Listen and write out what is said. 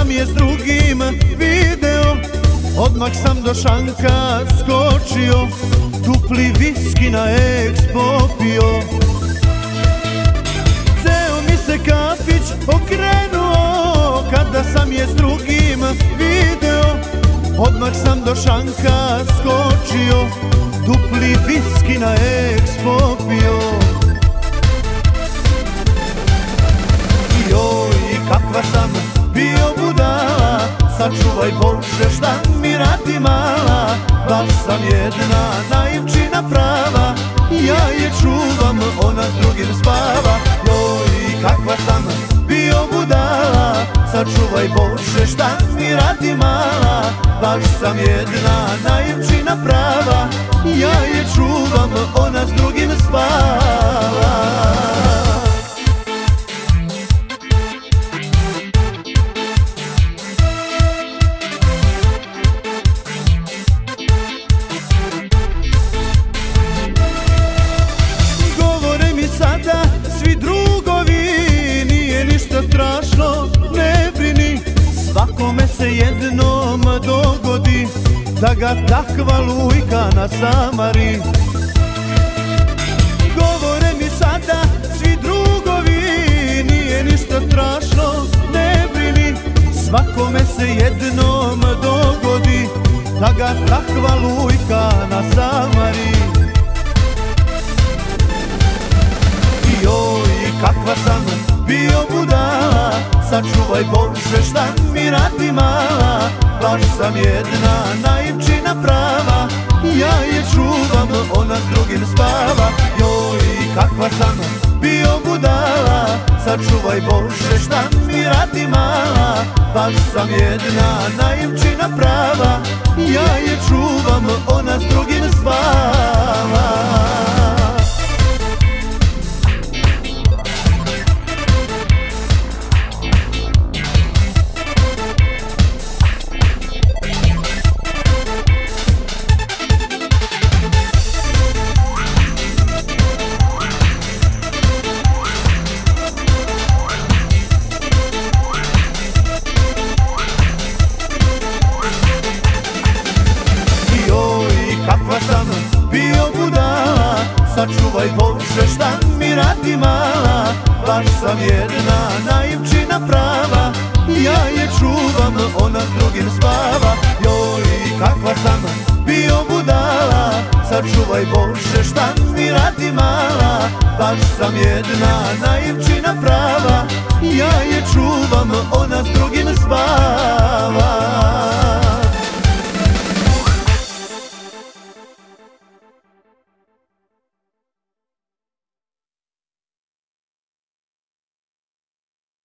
sam je s drugim video, odmah sam do šanka skočio, dupli viski na eks popio. Ceo mi se kafić okrenuo, kada sam je s drugim video, odmah sam do šanka skočio, dupli viski na eks popio. Joj, kakva sam bio budala, sačuvaj Bože šta mi radi mala. Baš sam jedna naivčina prava, ja je čuvam, ona s drugim spava. Joj, kakva sam bio budala, sačuvaj Bože šta mi radi mala. Baš sam jedna naivčina prava, ja je čuvam, ona s drugim spava. Sada svi drugovi, nije ništa strašno, ne brini, svakome se jednom dogodi da ga takva lujka nasamari. Govore mi sada svi drugovi, nije ništa strašno, ne brini, svakome se jednom dogodi da ga takva lujka nasamari. Joj, kakva sam bio budala, sačuvaj Bože šta mi radi mala. Baš sam jedna naivčina prava, ja je čuvam, ona s drugim spava. Joj, kakva sam bio budala, sačuvaj Bože šta mi radi mala. Baš sam jedna naivčina prava, ja je čuvam, ona s drugim spava. Kakva sam bio budala, sačuvaj Bože šta mi radi mala. Baš sam jedna naivčina prava, ja je čuvam, ona s drugim spava. Joj, kakva sam bio budala, sačuvaj Bože šta mi radi mala. Baš sam jedna naivčina prava, ja je čuvam, ona s drugim spava.